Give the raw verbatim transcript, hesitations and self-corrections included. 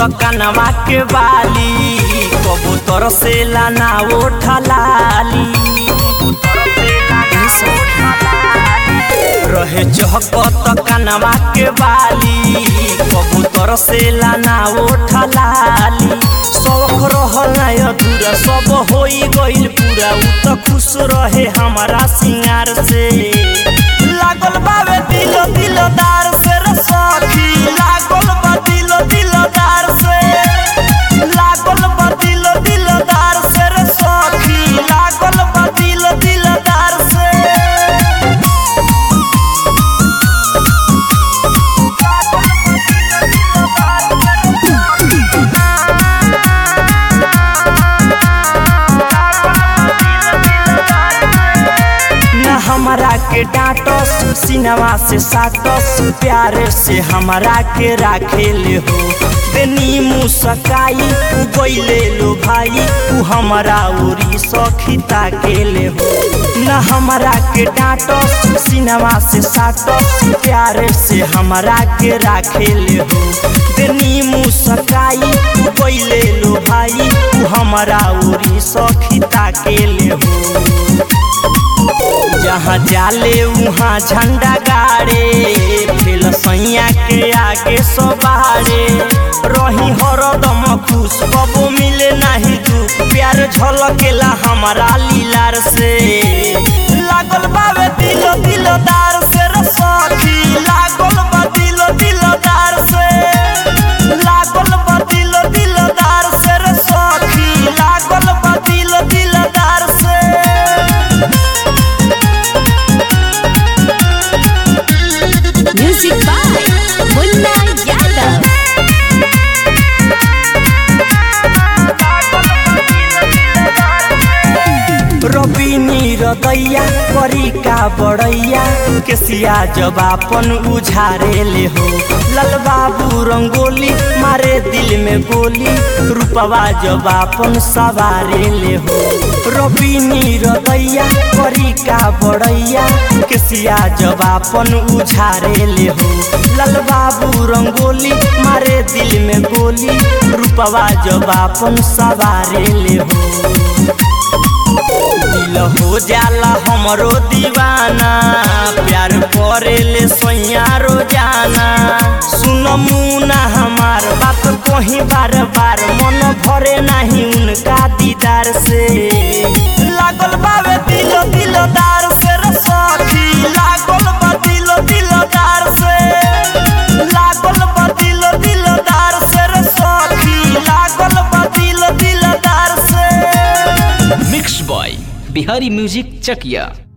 कनवा के बाली कबूतर से लाना उठलाली रहे चहकत कनवा के बाली कबूतर से लाना उठलाली शौक रहल नहीं अधूरा सब होई गइल पूरा उ तो खुश रहे हमारा सिंगार से लागल बावे दिल दिलदार से रे सखी लागल बा दिल दिलदार से लागल बा दिल दिलदार से रे सखी लागल बा दिल दिलदार से हमारा के डांटस सिनवा से साटस प्यारे से हमारा के राखेले हो बेनी मुसकाई गइले लो भाई तू हमारा उरी सखीता केले हो न हमारा के डांटस सिनवा से साटस प्यारे से हमारा के राखेले हो बेनी मुसकाई गइले लो भाई तू हमारा उरी सखीता केले हो जहाँ जाले वहाँ झंडा गाड़े फेल सैया के आगे सवारे रही हरदम खुश कबो मिले नहीं दुख प्यार झलकेला हमारा लीलार से लागल बावे दिल दिलदार से रे सखी लागल बा दिल दिलदार से लागल बा दिल दिलदार से रे सखी लागल बा दिल दिलदार से Music by Munna Yadav. रवि नीरदैया परी का बड़ैया केसिया जब आपन उझारे ले हो लाल बाबू रंगोली मारे दिल में गोली रूपवा जब आपन सवारे ले हो रवि नीरदैया परी का बड़ैया केसिया जब आपन उझारे ले हो लाल बाबू रंगोली मारे दिल में गोली रूपवा जब आपन सवारे ले हो दिल हो जाला हमरो दीवाना प्यार करेले सैया रोजाना सुन मुना हमार बात कहीं बार बार मन भरे नहीं उनका दीदार से लागल बावे दिल दिलदार से रे सखी लागल बा दिल दिलदार से लागल बा दिल दिलदार से रे सखी लागल बा दिल दिलदार से मिक्स बॉय बिहारी म्यूजिक चकिया।